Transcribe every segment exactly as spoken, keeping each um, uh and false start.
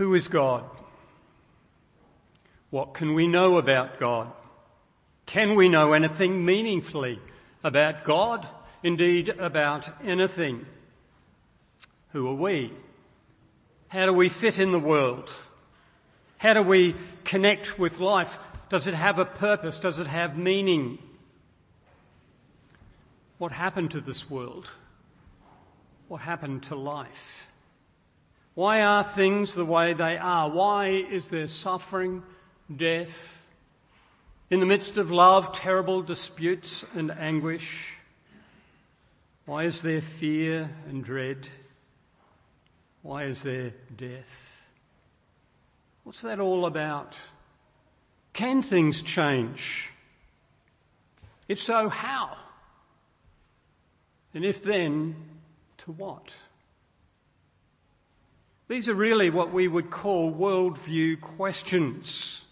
Who is God? What can we know about God? Can we know anything meaningfully about God? Indeed, about anything? Who are we? How do we fit in the world? How do we connect with life? Does it have a purpose? Does it have meaning? What happened to this world? What happened to life? Why are things the way they are? Why is there suffering, death? In the midst of love, terrible disputes and anguish? Why is there fear and dread? Why is there death? What's that all about? Can things change? If so, how? And if then, to what? These are really what we would call worldview questions.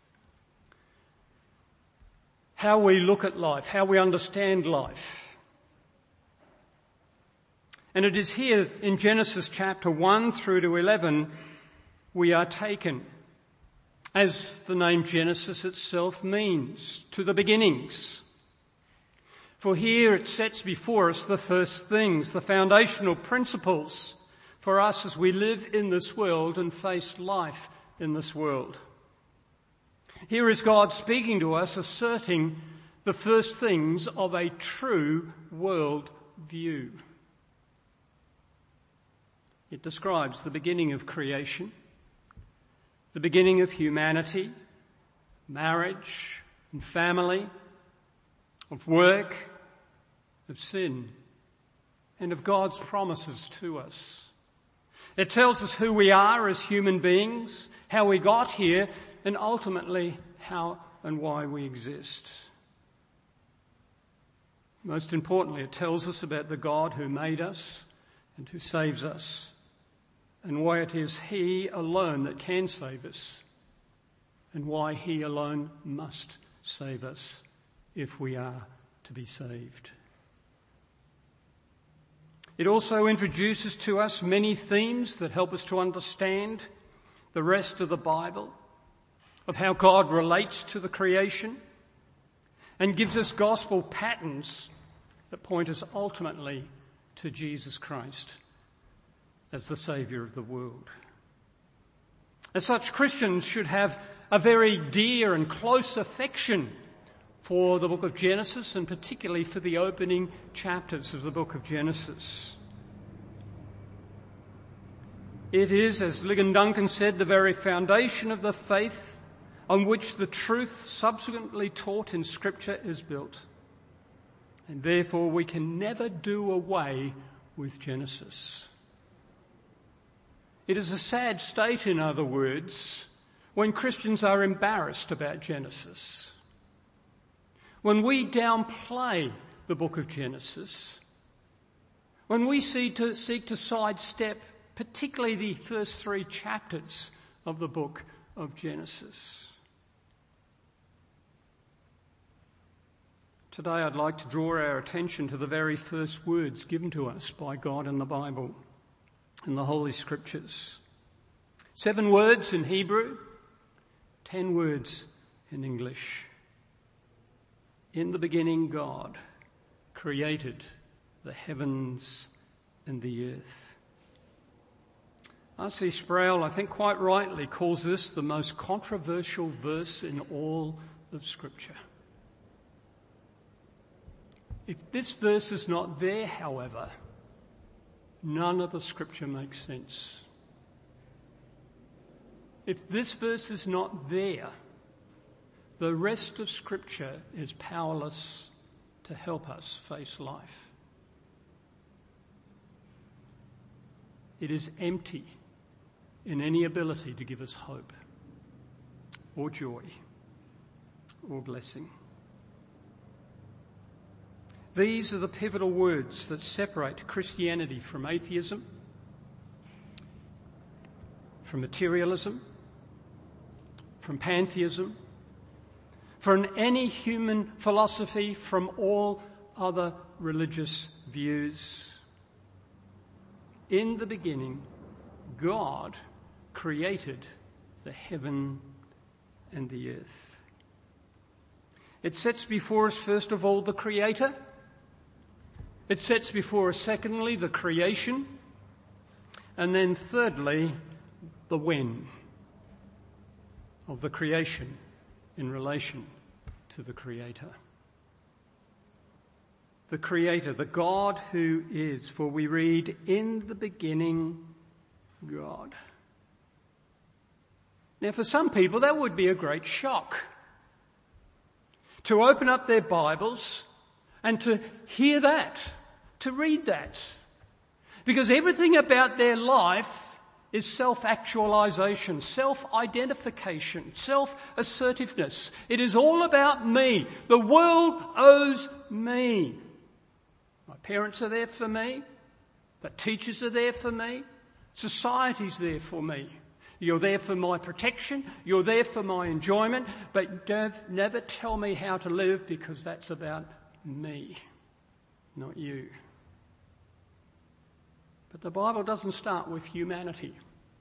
How we look at life, how we understand life. And it is here in Genesis chapter one through to eleven we are taken, as the name Genesis itself means, to the beginnings. For here it sets before us the first things, the foundational principles for us as we live in this world and face life in this world. Here is God speaking to us, asserting the first things of a true world view. It describes the beginning of creation, the beginning of humanity, marriage and family, of work, of sin, and of God's promises to us. It tells us who we are as human beings, how we got here, and ultimately how and why we exist. Most importantly, it tells us about the God who made us and who saves us, and why it is He alone that can save us, and why He alone must save us if we are to be saved. It also introduces to us many themes that help us to understand the rest of the Bible, of how God relates to the creation, and gives us gospel patterns that point us ultimately to Jesus Christ as the Saviour of the world. As such, Christians should have a very dear and close affection for the book of Genesis, and particularly for the opening chapters of the book of Genesis. It is, as Ligon Duncan said, the very foundation of the faith on which the truth subsequently taught in Scripture is built. And therefore we can never do away with Genesis. It is a sad state, in other words, when Christians are embarrassed about Genesis. When we downplay the book of Genesis, when we seek to, seek to sidestep particularly the first three chapters of the book of Genesis. Today I'd like to draw our attention to the very first words given to us by God in the Bible, in the Holy Scriptures. Seven words in Hebrew, ten words in English. In the beginning, God created the heavens and the earth. R C Sproul, I think quite rightly, calls this the most controversial verse in all of Scripture. If this verse is not there, however, none of the Scripture makes sense. If this verse is not there, the rest of Scripture is powerless to help us face life. It is empty in any ability to give us hope or joy or blessing. These are the pivotal words that separate Christianity from atheism, from materialism, from pantheism, from any human philosophy, from all other religious views. In the beginning, God created the heaven and the earth. It sets before us, first of all, the Creator. It sets before us, secondly, the creation. And then thirdly, the when of the creation in relation to the Creator. The Creator, the God who is, for we read, in the beginning, God. Now for some people that would be a great shock. To open up their Bibles and to hear that, to read that. Because everything about their life is self-actualization, self-identification, self-assertiveness. It is all about me. The world owes me. My parents are there for me. The teachers are there for me. Society's there for me. You're there for my protection. You're there for my enjoyment. But don't never tell me how to live, because that's about me, not you. But the Bible doesn't start with humanity.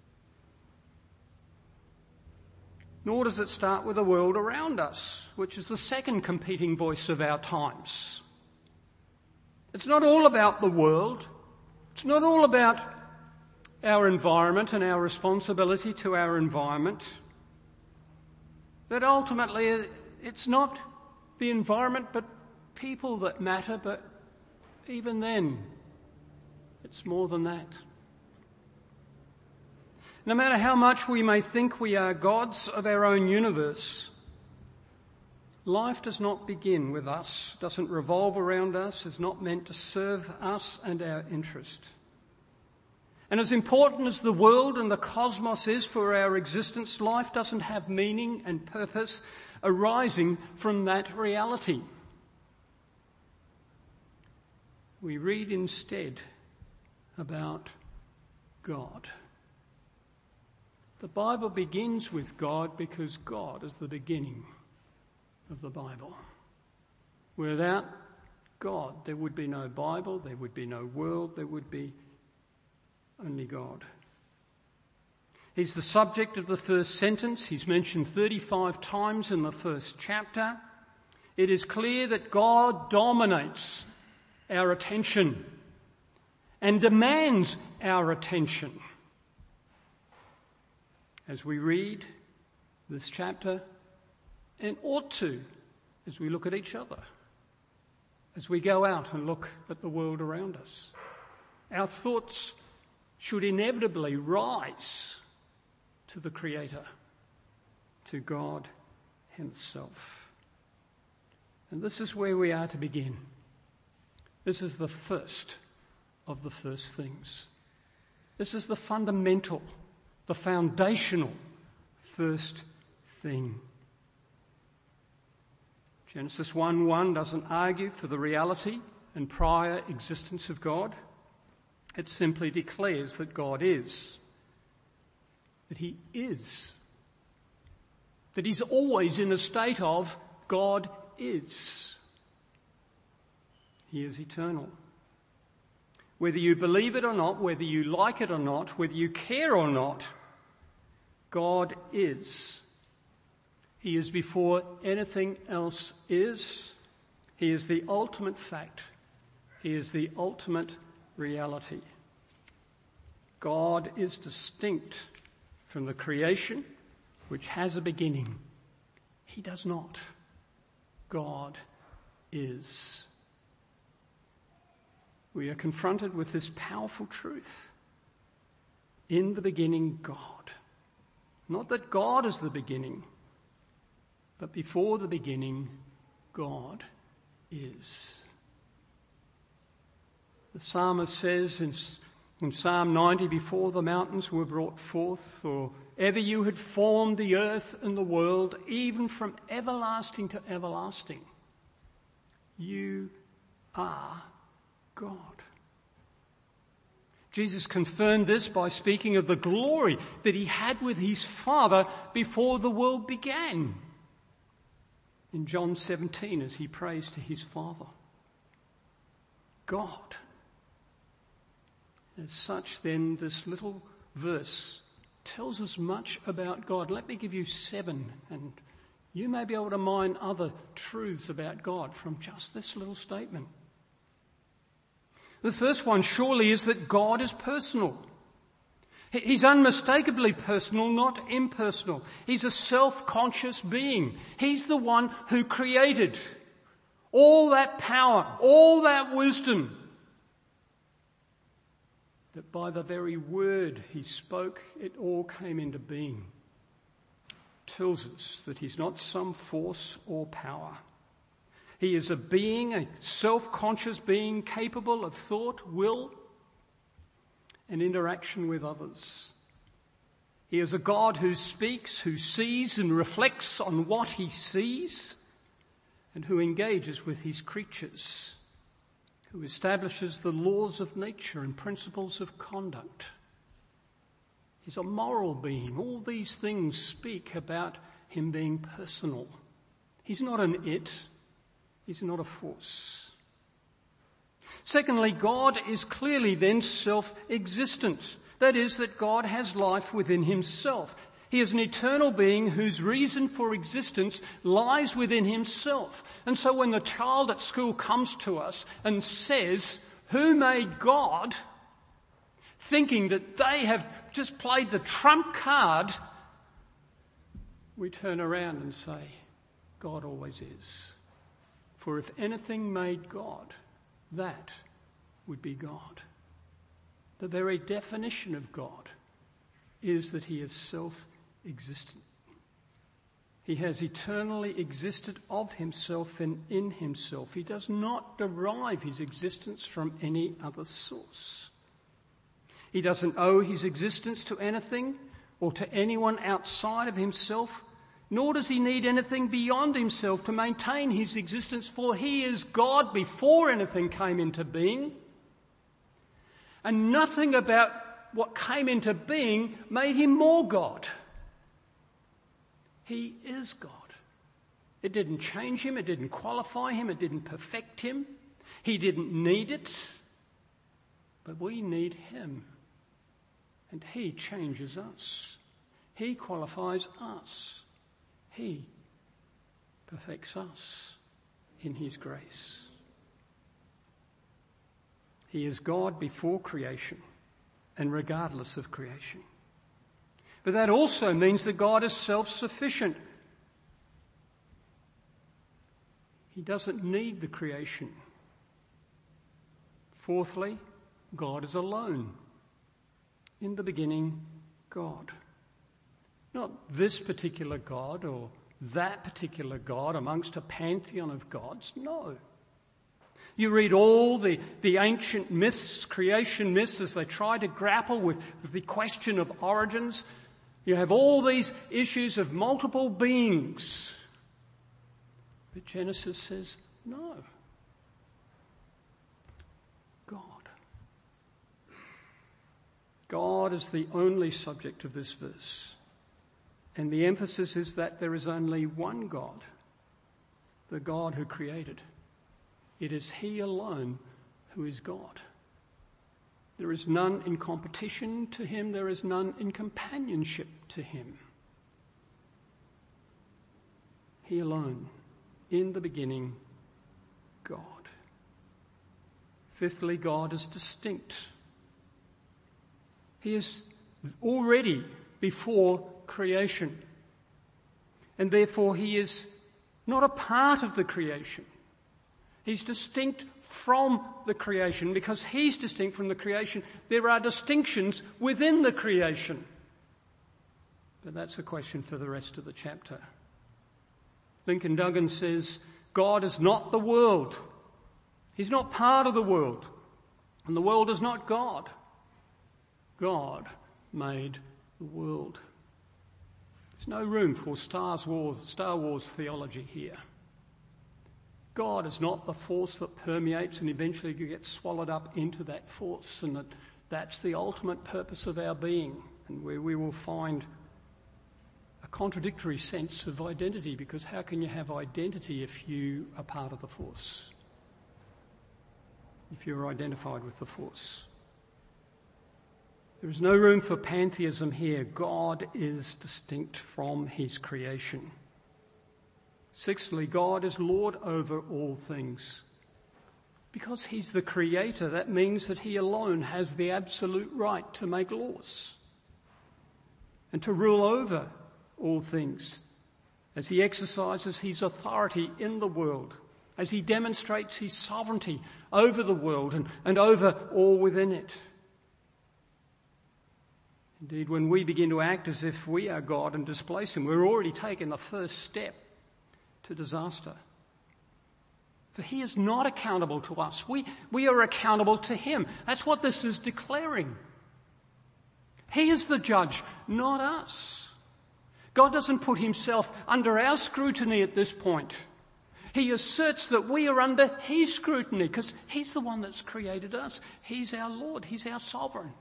Nor does it start with the world around us, which is the second competing voice of our times. It's not all about the world. It's not all about our environment and our responsibility to our environment. That ultimately it's not the environment but people that matter, but even then, it's more than that. No matter how much we may think we are gods of our own universe, life does not begin with us, doesn't revolve around us, is not meant to serve us and our interest. And as important as the world and the cosmos is for our existence, life doesn't have meaning and purpose arising from that reality. We read instead about God. The Bible begins with God because God is the beginning of the Bible. Without God, there would be no Bible, there would be no world, there would be only God. He's the subject of the first sentence. He's mentioned thirty-five times in the first chapter. It is clear that God dominates our attention and demands our attention. As we read this chapter, and ought to, as we look at each other, as we go out and look at the world around us, our thoughts should inevitably rise to the Creator, to God Himself. And this is where we are to begin. This is the first of the first things. This is the fundamental, the foundational first thing. Genesis one one doesn't argue for the reality and prior existence of God. It simply declares that God is, that He is, that He's always in a state of God is. He is eternal. Whether you believe it or not, whether you like it or not, whether you care or not, God is. He is before anything else is. He is the ultimate fact. He is the ultimate reality. God is distinct from the creation, which has a beginning. He does not. God is. We are confronted with this powerful truth. In the beginning, God. Not that God is the beginning, but before the beginning, God is. The psalmist says in, in Psalm ninety, before the mountains were brought forth, or ever you had formed the earth and the world, even from everlasting to everlasting, you are God. Jesus confirmed this by speaking of the glory that He had with His Father before the world began. In John seventeen, as He prays to His Father. God. As such, then, this little verse tells us much about God. Let me give you seven, and you may be able to mine other truths about God from just this little statement. The first one surely is that God is personal. He's unmistakably personal, not impersonal. He's a self-conscious being. He's the one who created all that power, all that wisdom, that by the very word he spoke, it all came into being. Tells us that he's not some force or power. He is a being, a self-conscious being capable of thought, will, and interaction with others. He is a God who speaks, who sees and reflects on what he sees, and who engages with his creatures, who establishes the laws of nature and principles of conduct. He's a moral being. All these things speak about him being personal. He's not an it. He's not a force. Secondly, God is clearly then self-existent. That is, that God has life within himself. He is an eternal being whose reason for existence lies within himself. And so when the child at school comes to us and says, "Who made God?" thinking that they have just played the trump card, we turn around and say, God always is. For if anything made God, that would be God. The very definition of God is that he is self-existent. He has eternally existed of himself and in himself. He does not derive his existence from any other source. He doesn't owe his existence to anything or to anyone outside of himself, nor does he need anything beyond himself to maintain his existence, for he is God before anything came into being. And nothing about what came into being made him more God. He is God. It didn't change him, it didn't qualify him, it didn't perfect him. He didn't need it, but we need him. And he changes us. He qualifies us. He perfects us in his grace. He is God before creation and regardless of creation. But that also means that God is self-sufficient. He doesn't need the creation. Fourthly, God is alone. In the beginning, God. Not this particular God or that particular God amongst a pantheon of gods. No. You read all the, the ancient myths, creation myths, as they try to grapple with the question of origins. You have all these issues of multiple beings. But Genesis says, no. God. God is the only subject of this verse. And the emphasis is that there is only one God, the God who created. It is he alone who is God. There is none in competition to him. There is none in companionship to him. He alone, in the beginning, God. Fifthly, God is distinct. He is already before creation. And therefore he is not a part of the creation. He's distinct from the creation. Because he's distinct from the creation, there are distinctions within the creation. But that's a question for the rest of the chapter. Lincoln Duggan says, God is not the world. He's not part of the world. And the world is not God. God made the world. There's no room for Star Wars, Star Wars theology here. God is not the force that permeates and eventually gets swallowed up into that force, and that that's the ultimate purpose of our being, and where we will find a contradictory sense of identity, because how can you have identity if you are part of the force? If you're identified with the force. There is no room for pantheism here. God is distinct from his creation. Sixthly, God is Lord over all things. Because he's the creator, that means that he alone has the absolute right to make laws and to rule over all things as he exercises his authority in the world, as he demonstrates his sovereignty over the world and, and over all within it. Indeed, when we begin to act as if we are God and displace him, we're already taking the first step to disaster. For he is not accountable to us. We, we are accountable to him. That's what this is declaring. He is the judge, not us. God doesn't put himself under our scrutiny at this point. He asserts that we are under his scrutiny because he's the one that's created us. He's our Lord. He's our sovereign.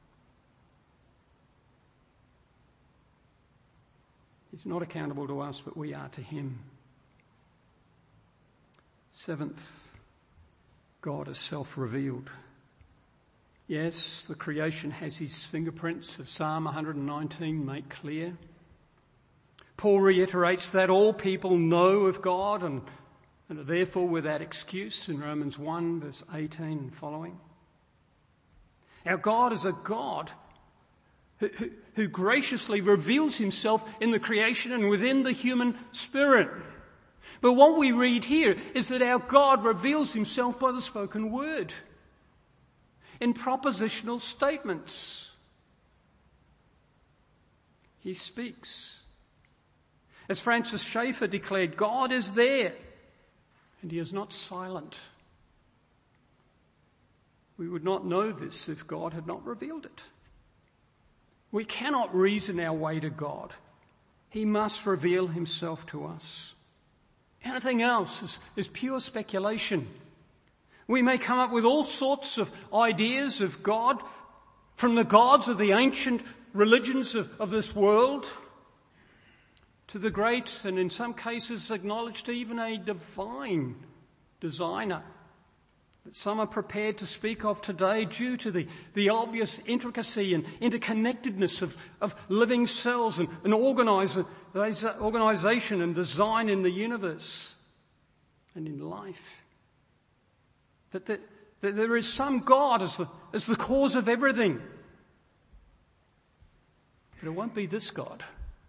He's not accountable to us, but we are to him. Seventh, God is self-revealed. Yes, the creation has his fingerprints, as Psalm one nineteen make clear. Paul reiterates that all people know of God and, and are therefore without excuse in Romans one verse eighteen and following. Our God is a God who, who, who graciously reveals himself in the creation and within the human spirit. But what we read here is that our God reveals himself by the spoken word, in propositional statements. He speaks. As Francis Schaeffer declared, God is there and he is not silent. We would not know this if God had not revealed it. We cannot reason our way to God. He must reveal himself to us. Anything else is, is pure speculation. We may come up with all sorts of ideas of God from the gods of the ancient religions of, of this world to the great and in some cases acknowledged even a divine designer that some are prepared to speak of today due to the, the obvious intricacy and interconnectedness of, of living cells and, and organize, organization and design in the universe and in life. That, that, that there is some God as the, as the cause of everything. But it won't be this God.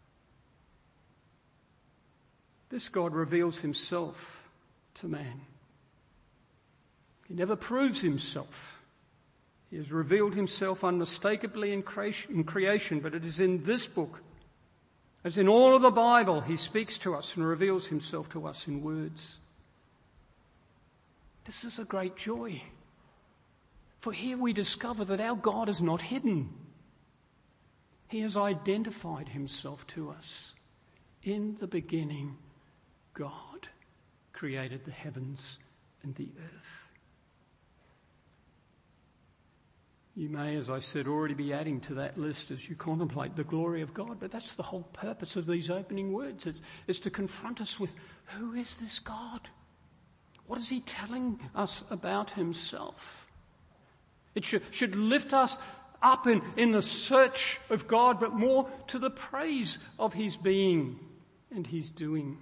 This God reveals himself to man. He never proves himself. He has revealed himself unmistakably in creation, but it is in this book, as in all of the Bible, he speaks to us and reveals himself to us in words. This is a great joy. For here we discover that our God is not hidden. He has identified himself to us. In the beginning, God created the heavens and the earth. You may, as I said, already be adding to that list as you contemplate the glory of God, but that's the whole purpose of these opening words. It's, it's to confront us with, who is this God? What is he telling us about himself? It should, should lift us up in, in the search of God, but more to the praise of his being and his doing.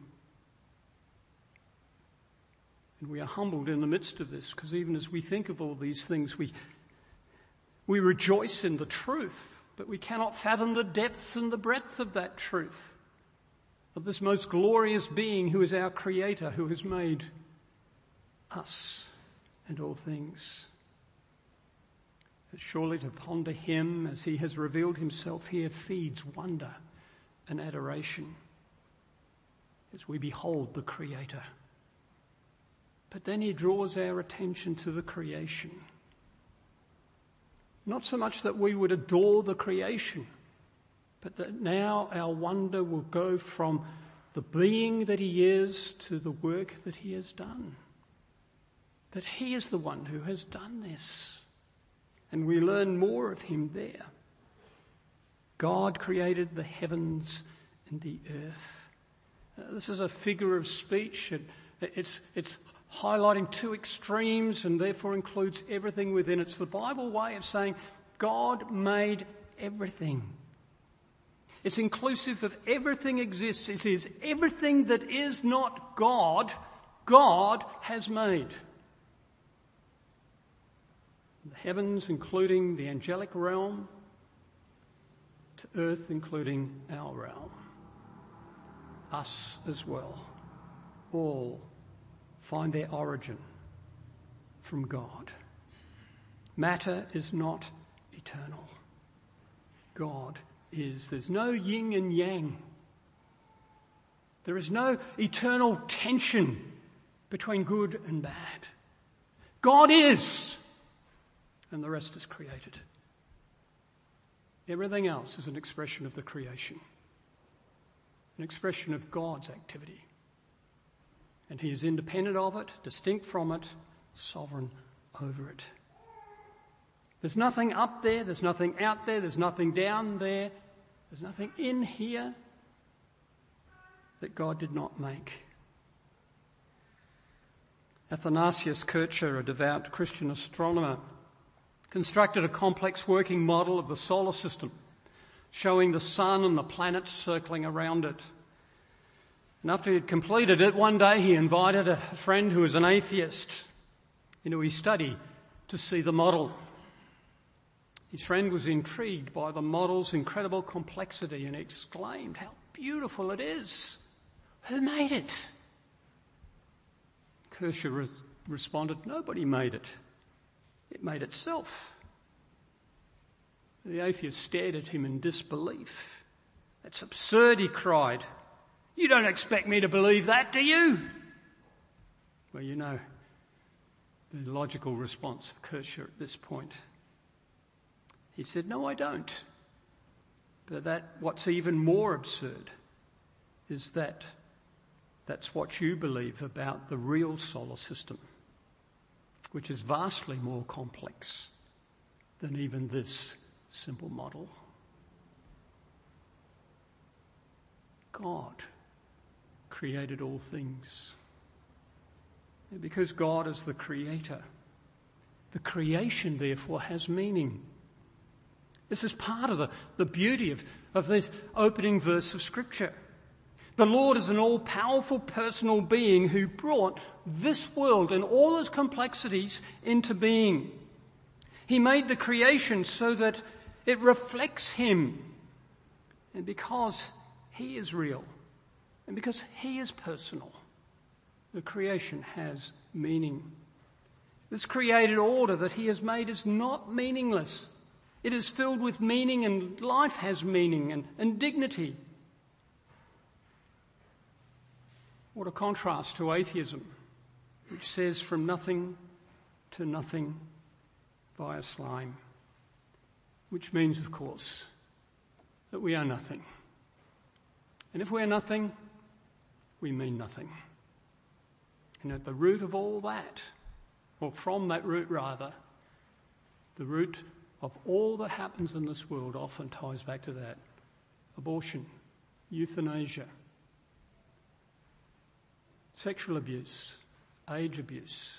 And we are humbled in the midst of this, because even as we think of all these things, we We rejoice in the truth, but we cannot fathom the depths and the breadth of that truth, of this most glorious being who is our creator, who has made us and all things. But surely to ponder him as he has revealed himself here feeds wonder and adoration as we behold the creator. But then he draws our attention to the creation. Not so much that we would adore the creation, but that now our wonder will go from the being that he is to the work that he has done. That he is the one who has done this. And we learn more of him there. God created the heavens and the earth. Uh, this is a figure of speech. It, it's, it's highlighting two extremes and therefore includes everything within. It's the Bible way of saying God made everything. It's inclusive of everything exists. It is everything that is not God, God has made. The heavens, including the angelic realm, to earth, including our realm. Us as well. All find their origin from God. Matter is not eternal. God is. There's no yin and yang. There is no eternal tension between good and bad. God is, and the rest is created. Everything else is an expression of the creation, an expression of God's activity. And he is independent of it, distinct from it, sovereign over it. There's nothing up there, there's nothing out there, there's nothing down there, there's nothing in here that God did not make. Athanasius Kircher, a devout Christian astronomer, constructed a complex working model of the solar system, showing the sun and the planets circling around it. And after he had completed it, one day he invited a friend who was an atheist into his study to see the model. His friend was intrigued by the model's incredible complexity and exclaimed, "How beautiful it is! Who made it?" Kircher re- responded, "Nobody made it. It made itself." The atheist stared at him in disbelief. "That's absurd," he cried. "You don't expect me to believe that, do you?" Well, you know the logical response of Kircher at this point. He said, "No, I don't. But that what's even more absurd is that that's what you believe about the real solar system, which is vastly more complex than even this simple model." God created all things. And because God is the creator, the creation therefore has meaning. This is part of the, the beauty of, of this opening verse of Scripture. The Lord is an all-powerful personal being who brought this world and all its complexities into being. He made the creation so that it reflects him. And because he is real, and because he is personal, the creation has meaning. This created order that he has made is not meaningless. It is filled with meaning, and life has meaning and, and dignity. What a contrast to atheism, which says from nothing to nothing via slime, which means, of course, that we are nothing. And if we are nothing, we mean nothing. And at the root of all that, or from that root rather, the root of all that happens in this world often ties back to that. Abortion, euthanasia, sexual abuse, age abuse,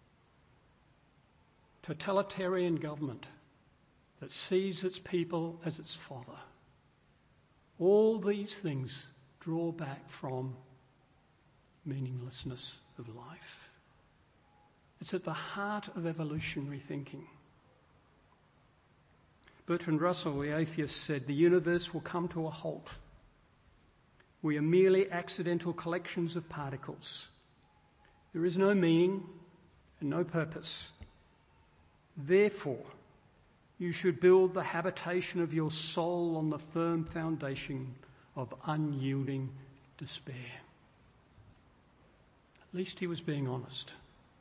totalitarian government that sees its people as its father. All these things draw back from meaninglessness of life. It's at the heart of evolutionary thinking. Bertrand Russell, the atheist, said, "The universe will come to a halt. We are merely accidental collections of particles. There is no meaning and no purpose. Therefore, you should build the habitation of your soul on the firm foundation of unyielding despair." At least he was being honest.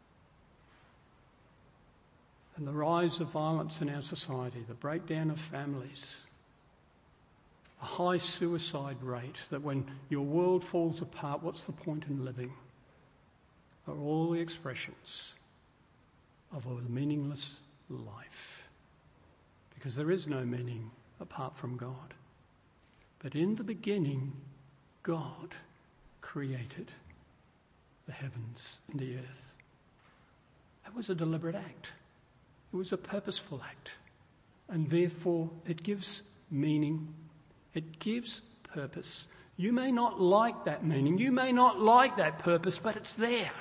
And the rise of violence in our society, the breakdown of families, a high suicide rate, that when your world falls apart, what's the point in living, are all the expressions of a meaningless life. Because there is no meaning apart from God. But in the beginning, God created the heavens and the earth. That was a deliberate act. It was a purposeful act. And therefore it gives meaning. It gives purpose. You may not like that meaning. You may not like that purpose, but it's there.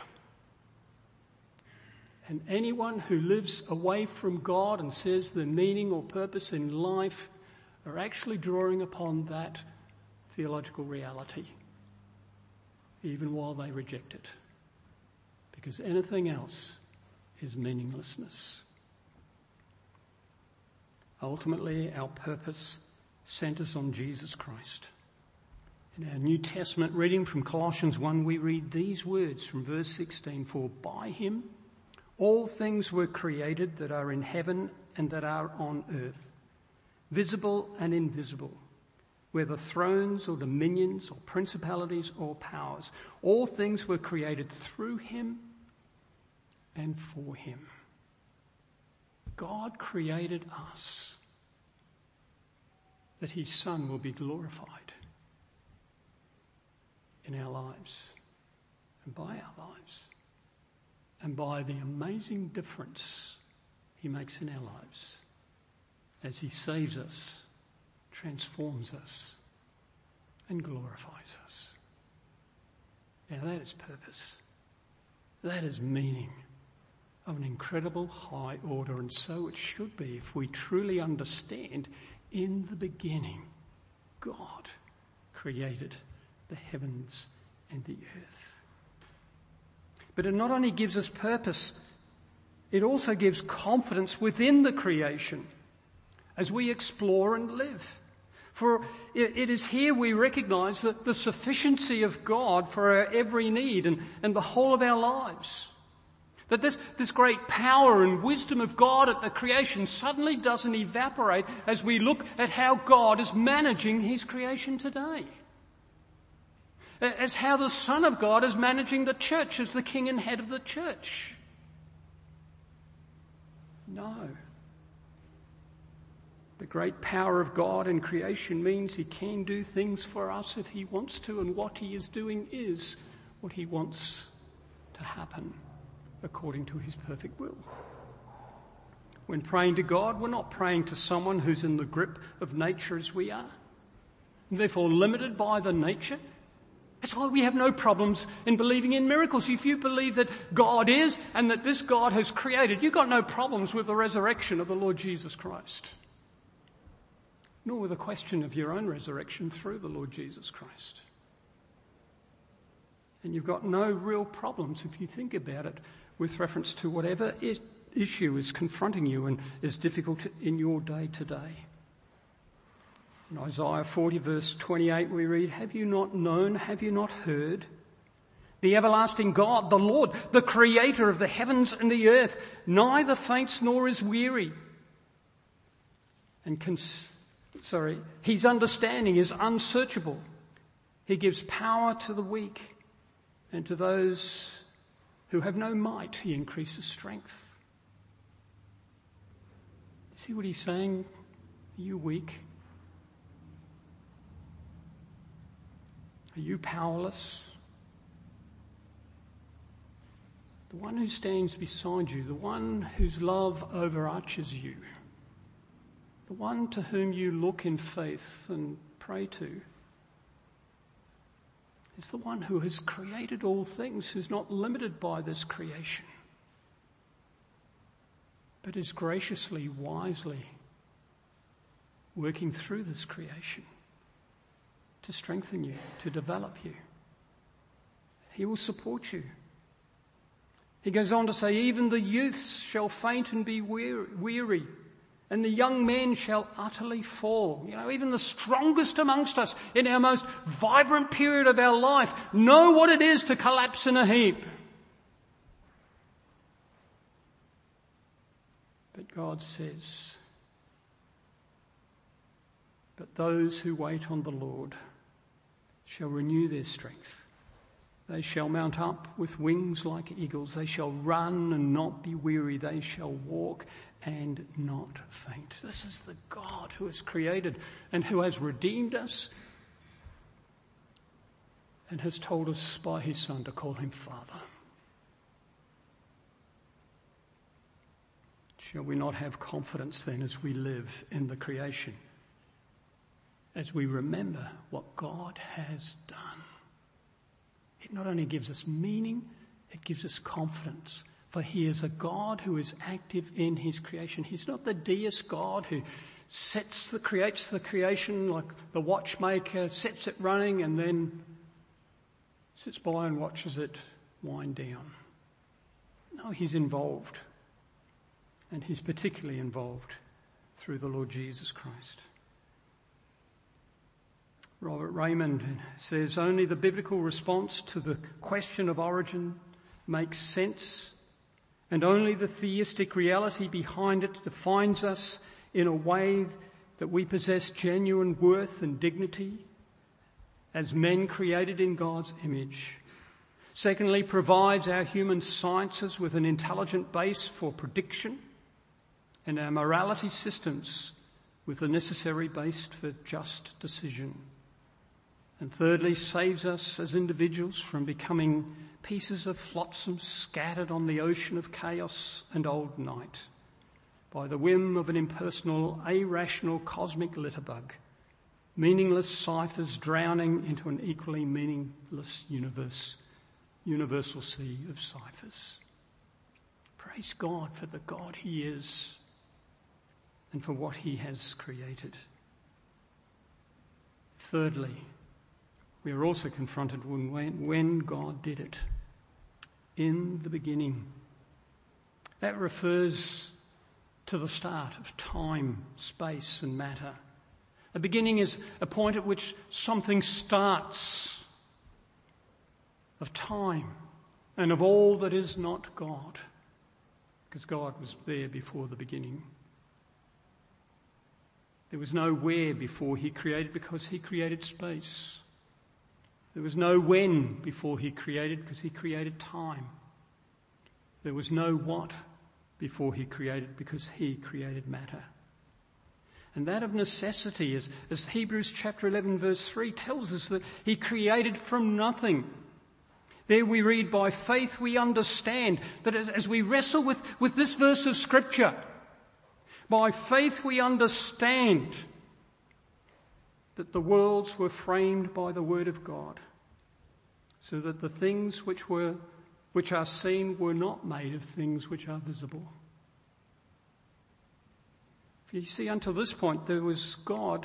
And anyone who lives away from God and says the meaning or purpose in life are actually drawing upon that theological reality, even while they reject it. Because anything else is meaninglessness. Ultimately, our purpose centers on Jesus Christ. In our New Testament reading from Colossians one, we read these words from verse sixteen, "For by him all things were created that are in heaven and that are on earth, visible and invisible, whether thrones or dominions or principalities or powers. All things were created through him and for him." God created us that his Son will be glorified in our lives and by our lives and by the amazing difference he makes in our lives as he saves us, transforms us and glorifies us. Now that is purpose. That is meaning of an incredible high order, and so it should be if we truly understand in the beginning God created the heavens and the earth. But it not only gives us purpose, it also gives confidence within the creation as we explore and live. For it is here we recognise that the sufficiency of God for our every need and, and the whole of our lives. That this, this great power and wisdom of God at the creation suddenly doesn't evaporate as we look at how God is managing his creation today. As how the Son of God is managing the church as the king and head of the church. No. The great power of God in creation means he can do things for us if he wants to, and what he is doing is what he wants to happen according to his perfect will. When praying to God, we're not praying to someone who's in the grip of nature as we are, and therefore limited by the nature. That's why we have no problems in believing in miracles. If you believe that God is and that this God has created, you've got no problems with the resurrection of the Lord Jesus Christ. Nor with the question of your own resurrection through the Lord Jesus Christ. And you've got no real problems, if you think about it, with reference to whatever issue is confronting you and is difficult in your day to day. In Isaiah forty verse twenty-eight we read, "Have you not known, have you not heard? The everlasting God, the Lord, the creator of the heavens and the earth, neither faints nor is weary." And cons- sorry, his understanding is unsearchable. He gives power to the weak, and to those who have no might, he increases strength. See what he's saying? Are you weak? Are you powerless? The one who stands beside you, the one whose love overarches you, the one to whom you look in faith and pray to, is the one who has created all things, who's not limited by this creation, but is graciously, wisely working through this creation to strengthen you, to develop you. He will support you. He goes on to say, "Even the youths shall faint and be weary, and the young men shall utterly fall." You know, even the strongest amongst us in our most vibrant period of our life know what it is to collapse in a heap. But God says, "But those who wait on the Lord shall renew their strength. They shall mount up with wings like eagles. They shall run and not be weary. They shall walk and not faint." This is the God who has created and who has redeemed us and has told us by his Son to call him Father. Shall we not have confidence then as we live in the creation? As we remember what God has done. It not only gives us meaning, it gives us confidence. For he is a God who is active in his creation. He's not the deist God who sets the, creates the creation like the watchmaker, sets it running and then sits by and watches it wind down. No, he's involved. And he's particularly involved through the Lord Jesus Christ. Robert Raymond says, only the biblical response to the question of origin makes sense, and only the theistic reality behind it defines us in a way that we possess genuine worth and dignity as men created in God's image. Secondly, provides our human sciences with an intelligent base for prediction, and our morality systems with the necessary base for just decision. And thirdly, saves us as individuals from becoming pieces of flotsam scattered on the ocean of chaos and old night by the whim of an impersonal, irrational cosmic litterbug, meaningless ciphers drowning into an equally meaningless universe, universal sea of ciphers. Praise God for the God he is and for what he has created. Thirdly, we are also confronted when, when God did it. In the beginning. That refers to the start of time, space and matter. A beginning is a point at which something starts of time and of all that is not God. Because God was there before the beginning. There was no where before he created because he created space. There was no when before he created because he created time. There was no what before he created because he created matter. And that of necessity, as, as Hebrews chapter eleven verse three tells us, that he created from nothing. There we read, by faith we understand that as, as we wrestle with, with this verse of scripture, by faith we understand that the worlds were framed by the word of God, so that the things which were which are seen were not made of things which are visible. You see, until this point there was God,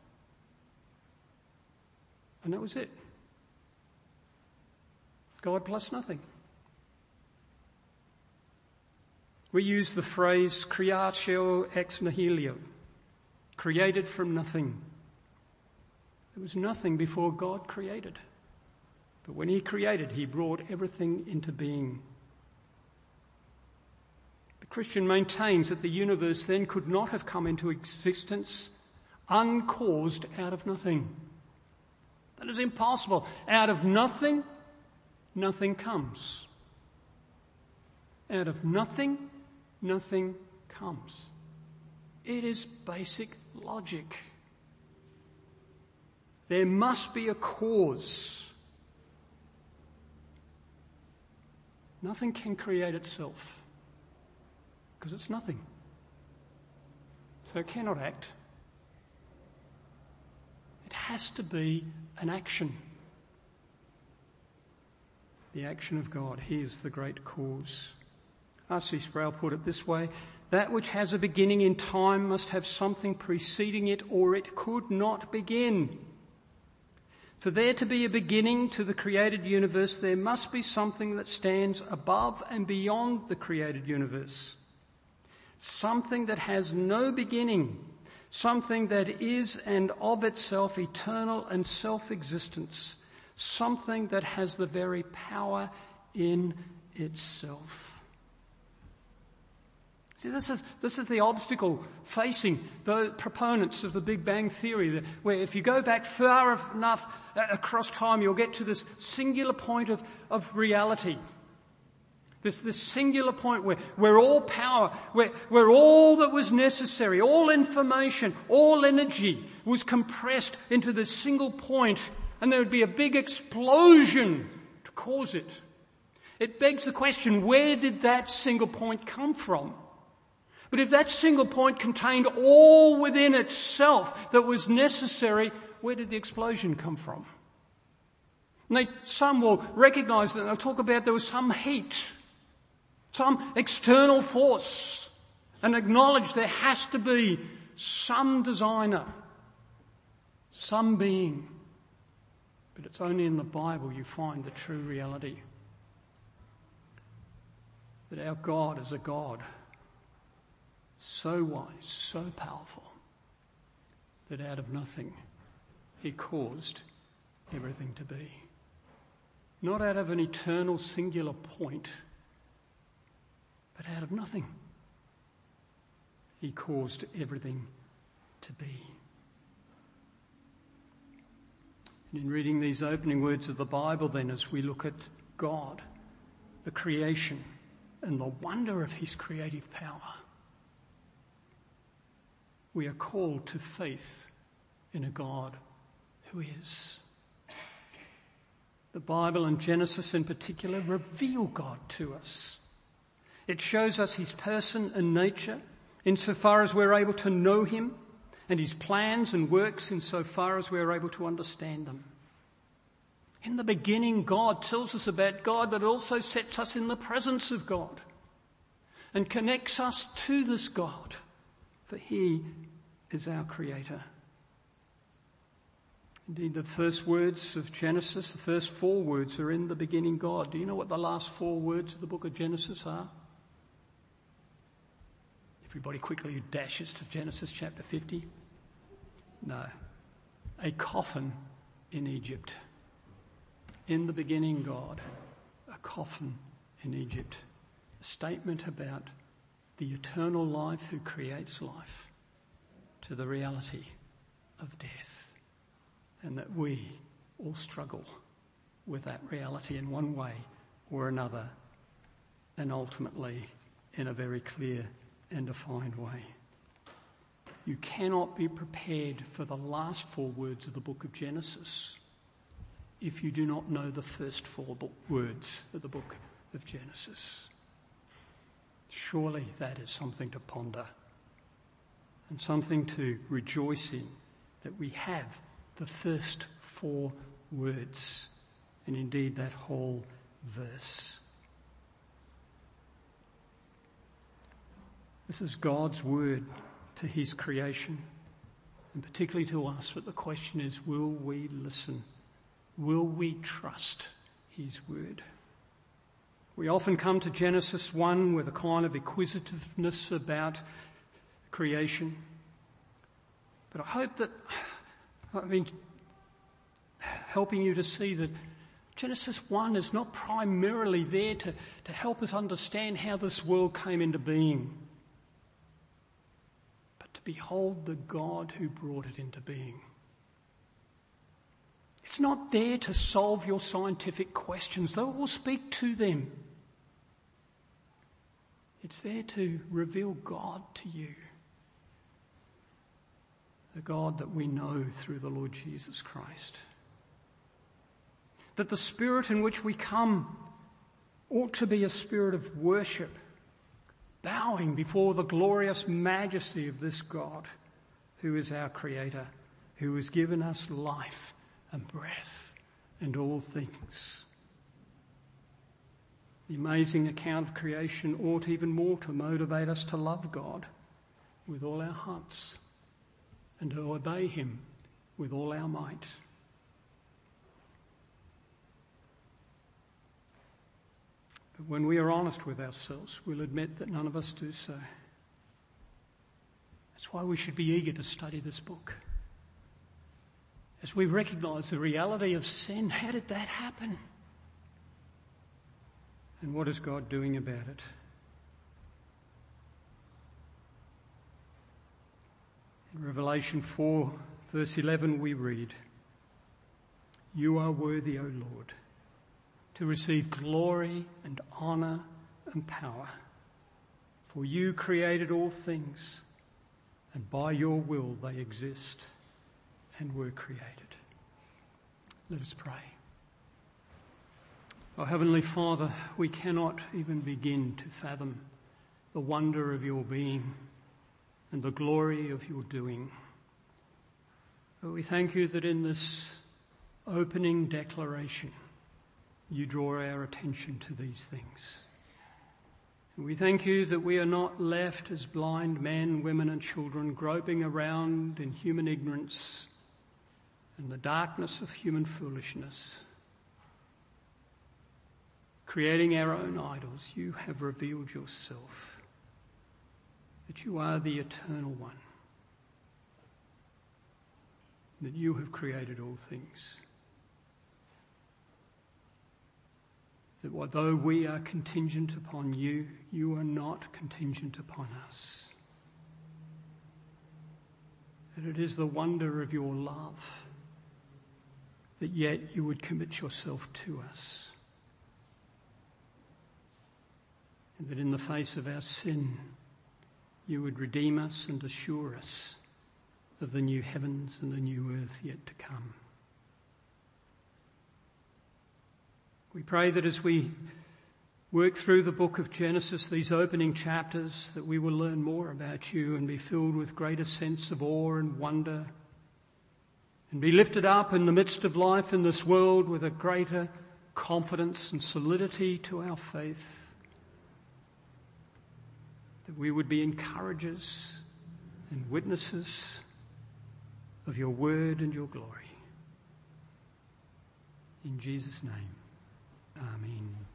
and that was it. God plus nothing. We use the phrase creatio ex nihilo, created from nothing. There was nothing before God created. But when he created, he brought everything into being. The Christian maintains that the universe then could not have come into existence uncaused out of nothing. That is impossible. Out of nothing, nothing comes. Out of nothing, nothing comes. It is basic logic. There must be a cause. Nothing can create itself because it's nothing. So it cannot act. It has to be an action. The action of God. He is the great cause. R C Sproul put it this way: that which has a beginning in time must have something preceding it, or it could not begin. For there to be a beginning to the created universe, there must be something that stands above and beyond the created universe. Something that has no beginning. Something that is and of itself eternal and self-existence. Something that has the very power in itself. See, this is, this is the obstacle facing the proponents of the Big Bang Theory, where if you go back far enough across time, you'll get to this singular point of, of reality. This, this singular point where, where all power, where, where all that was necessary, all information, all energy was compressed into this single point, and there would be a big explosion to cause it. It begs the question, where did that single point come from? But if that single point contained all within itself that was necessary, where did the explosion come from? And they, some will recognise that, and they'll talk about there was some heat, some external force, and acknowledge there has to be some designer, some being. But it's only in the Bible you find the true reality. That our God is a God so wise, so powerful, that out of nothing he caused everything to be. Not out of an eternal singular point, but out of nothing he caused everything to be. And in reading these opening words of the Bible then, as we look at God, the creation, and the wonder of his creative power, we are called to faith in a God who is. The Bible and Genesis in particular reveal God to us. It shows us his person and nature insofar as we're able to know him, and his plans and works insofar as we're able to understand them. In the beginning, God tells us about God, but also sets us in the presence of God and connects us to this God, for he is our creator. Indeed, the first words of Genesis, the first four words are in the beginning God. Do you know what the last four words of the book of Genesis are? Everybody quickly dashes to Genesis chapter fifty. No. A coffin in Egypt. In the beginning God, a coffin in Egypt. A statement about the eternal life who creates life to the reality of death. And that we all struggle with that reality in one way or another, and ultimately in a very clear and defined way. You cannot be prepared for the last four words of the book of Genesis if you do not know the first four book words of the book of Genesis. Surely that is something to ponder and something to rejoice in, that we have the first four words, and indeed that whole verse. This is God's word to his creation, and particularly to us, but the question is, will we listen? Will we trust his word? We often come to Genesis one with a kind of inquisitiveness about creation, but I hope that I mean, helping you to see that Genesis one is not primarily there to, to help us understand how this world came into being, but to behold the God who brought it into being. It's not there to solve your scientific questions, though it will speak to them. It's there to reveal God to you. The God that we know through the Lord Jesus Christ. That the spirit in which we come ought to be a spirit of worship, bowing before the glorious majesty of this God who is our Creator, who has given us life and breath and all things. The amazing account of creation ought even more to motivate us to love God with all our hearts and to obey him with all our might. But when we are honest with ourselves, we'll admit that none of us do so. That's why we should be eager to study this book. As we recognise the reality of sin, how did that happen? And what is God doing about it? In Revelation four, verse eleven, we read, "You are worthy, O Lord, to receive glory and honour and power, for you created all things, and by your will they exist and were created." Let us pray. Our Heavenly Father, we cannot even begin to fathom the wonder of your being and the glory of your doing. But we thank you that in this opening declaration, you draw our attention to these things. And we thank you that we are not left as blind men, women and children groping around in human ignorance and the darkness of human foolishness, creating our own idols. You have revealed yourself, that you are the eternal one, that you have created all things, that although we are contingent upon you, you are not contingent upon us, that it is the wonder of your love that yet you would commit yourself to us, and that in the face of our sin, you would redeem us and assure us of the new heavens and the new earth yet to come. We pray that as we work through the book of Genesis, these opening chapters, that we will learn more about you and be filled with greater sense of awe and wonder, and be lifted up in the midst of life in this world with a greater confidence and solidity to our faith, that we would be encouragers and witnesses of your word and your glory. In Jesus' name, amen.